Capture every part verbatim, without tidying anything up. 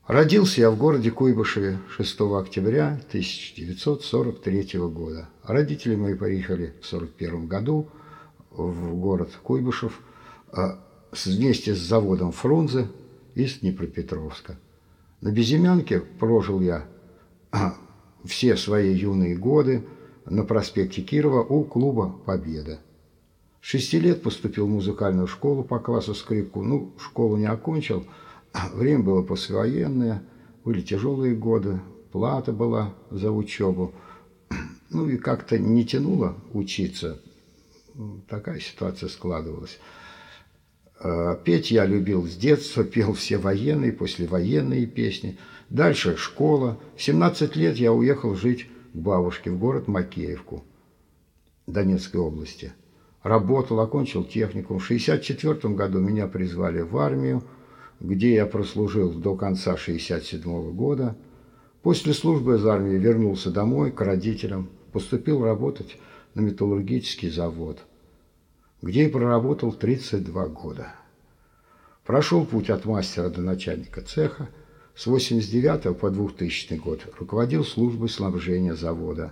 Родился я в городе Куйбышеве шестого октября тысяча девятьсот сорок третьего года. Родители мои приехали в сорок первом году в город Куйбышев вместе с заводом «Фрунзе» из Днепропетровска. На Безымянке прожил я все свои юные годы на проспекте Кирова у клуба «Победа». С шести лет поступил в музыкальную школу по классу скрипку. Ну, школу не окончил. Время было послевоенное, были тяжелые годы, плата была за учебу. Ну и как-то не тянуло учиться. Такая ситуация складывалась. Петь я любил с детства, пел все военные, послевоенные песни. Дальше школа. В семнадцать лет я уехал жить к бабушке в город Макеевку Донецкой области. Работал, окончил техникум. В шестьдесят четвёртом году меня призвали в армию, где я прослужил до конца шестьдесят седьмого года. После службы из армии вернулся домой к родителям, поступил работать на металлургический завод, где и проработал тридцать два года. Прошел путь от мастера до начальника цеха. С восемьдесят девятого по двухтысячный год руководил службой снабжения завода.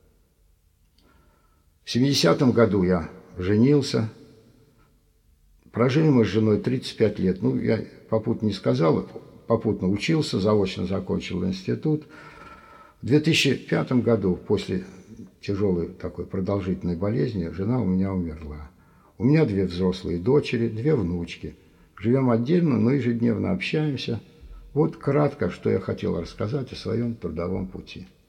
В семидесятом году я женился. Прожили мы с женой тридцать пять лет. Ну, я попутно не сказал, попутно учился, заочно закончил институт. В две тысячи пятом году, после тяжелой такой продолжительной болезни, жена у меня умерла. У меня две взрослые дочери, две внучки. Живем отдельно, но ежедневно общаемся. Вот кратко, что я хотел рассказать о своем трудовом пути.